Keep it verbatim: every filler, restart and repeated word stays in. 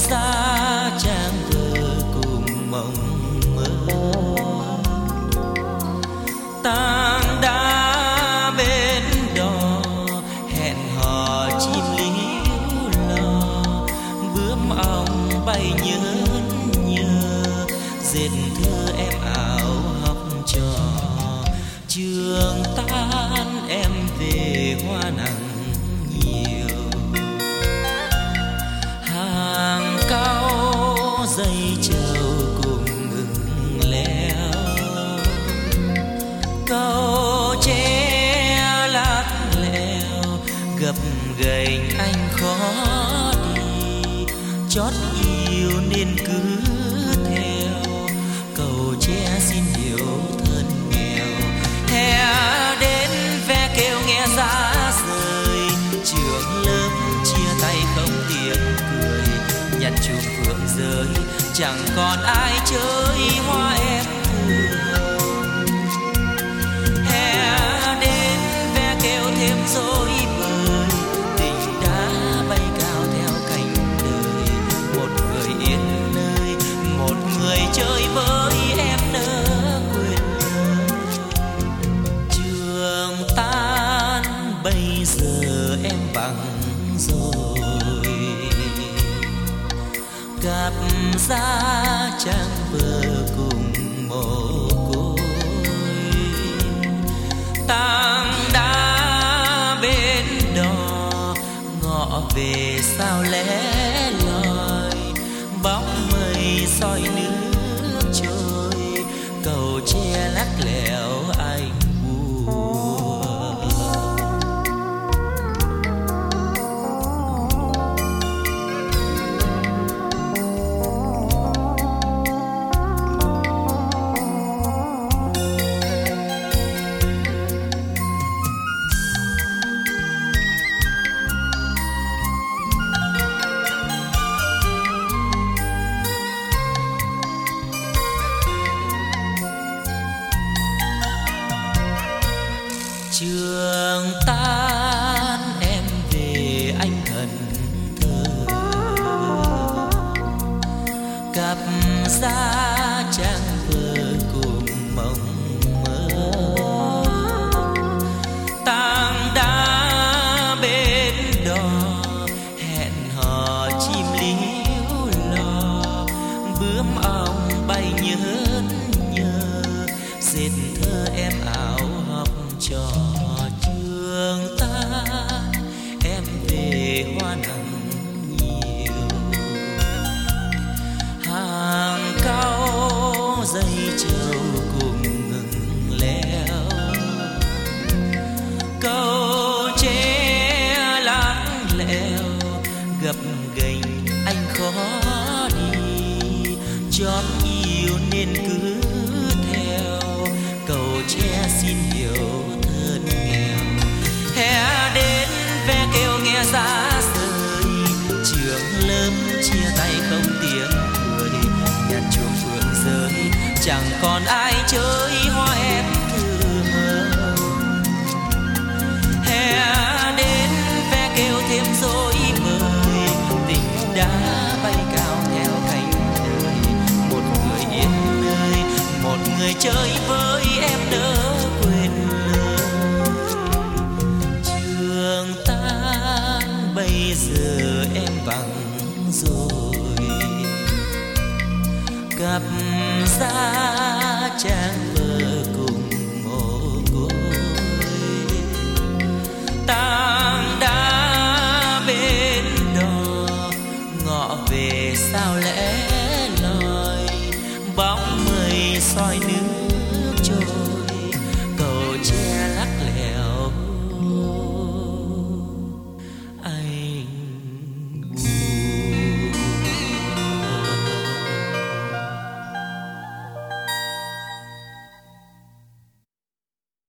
ra trang vờ cùng mộng mơ. Tang đá bên đò hẹn hò chim líu lo, bướm ong bay nhớn nhớ, dệt thơ em ảo học trò. Trường tan em về hoa nắng nhiều, hàng cao dây trầu cùng ngừng leo. Câu tre lát leo gập ghềnh anh khó đi, chót yêu nên cứ theo. Cầu tre xin hiểu thân nghèo, hè đến ve kêu nghe giá rời. Trường lớp chia tay không tiếng cười, nhặt chùm phượng rơi chẳng còn ai chơi hoa em thương. Hè đến ve kêu thêm dối bời, tình đã bay cao theo cánh đời. Một người yên nơi, một người chơi với em nỡ quên lời. Trường tan bây giờ em bằng rồi, cặp giá trang vờ cùng mồ côi. Tang đá bên đò ngọ về sao lẻ loi, bóng mây soi nước trôi. Cầu tre lắc lẻo anh buồn. Trường tan em về anh thần thơ, cặp giá trang vờ cùng mộng mơ. Tang đá bên đò hẹn hò chim líu lo, bướm ong bay nhớn nhớ, dệt thơ em ảo học trò. Trường tan em về hoa nắng nhiều, hàng cao dây trầu cùng ngừng leo. Câu tre lát leo gập ghềnh anh khó đi, chót yêu nên cứ theo. Cầu tre xin hiểu thân nghèo, hè đến ve kêu nghe giá rời. Trường lớp chia tay không tiếng cười, nhặt chuông phượng rơi chẳng còn ai chơi hoa em thương. Hè đến ve kêu thêm dối bời, tình đã bay cao theo cánh đời. Một người yên nơi, một người chơi với em nỡ quên lời. Trường tan bây giờ em bằng rồi, cặp giá trang